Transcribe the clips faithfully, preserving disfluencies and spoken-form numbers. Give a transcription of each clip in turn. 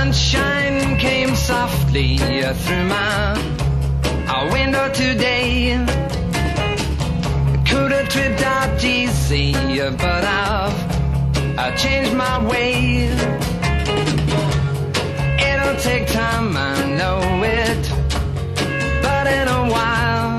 sunshine came softly through my window today. Could have tripped out easy, but I've I changed my way. It'll take time, I know it, but in a while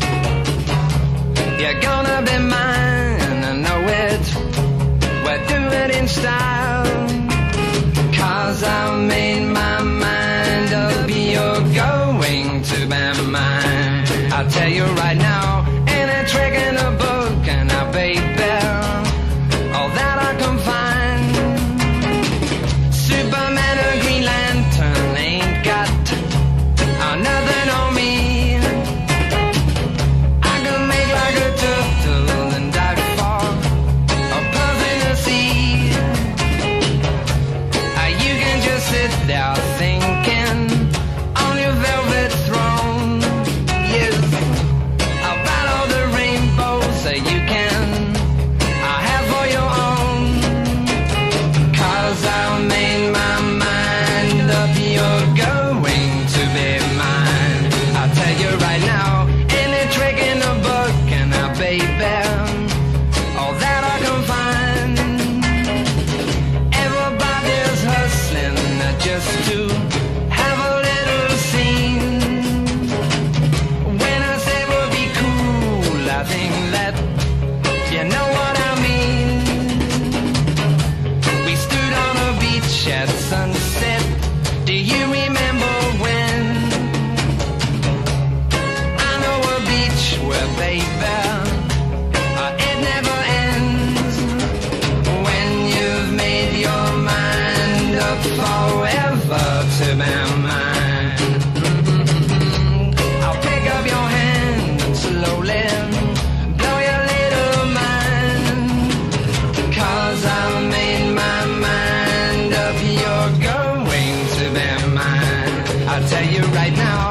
you're gonna be mine, I know it. We'll do it in style, 'cause I made my mind up, you're going to be mine. I'll tell you right now, ain't a trick in a book, and I baby, all that I can find. Superman or Green Lantern ain't got nothing on me. I can make like a turtle and dive for a puff in the sea. Uh, you can just sit there thinking on your velvet throne. Yes, about all the rainbows that you can I have for your own. 'Cause I made my mind up, you're going to be mine. I'll tell you right now, any trick in the book, and I baby, all that I can find. Everybody's hustling just to have a little scene. When I say we'll be cool, I think that you know what I mean. We stood on a beach at sunset, do you remember when? I know a beach where, baby, uh, it never ends. When you've made your mind up forever to be mine, I'll pick up your hand and slowly blow your little mind. 'Cause I made my mind up, you're going to be mine. I'll tell you right now,